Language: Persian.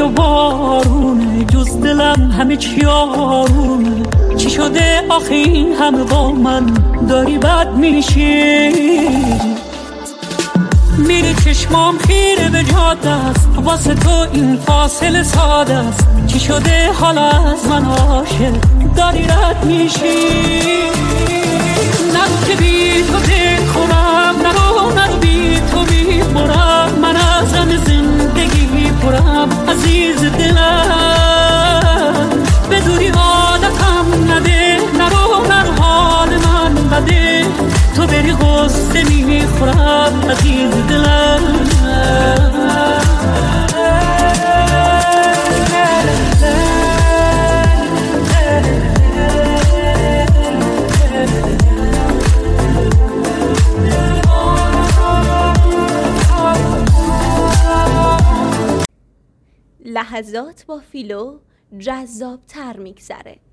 و بارونه، جز دلم همه چی آرومه. چی شده آخه این همه با من داری بد میشی؟ میری چشمام خیره به جاده است، واسه تو این فاصله ساده است. چی شده حالا از من عاشق داری رد میشی؟ نرو که بی تو دل خورم، نرو بی تو میخورم. من از غم زندگی پرم عزیز دلم، به دوری عادتم نده. نرو حال من بده، تو بری غصه میخورم عزیز دلم. لحظات با فیلو جذاب تر میگذره.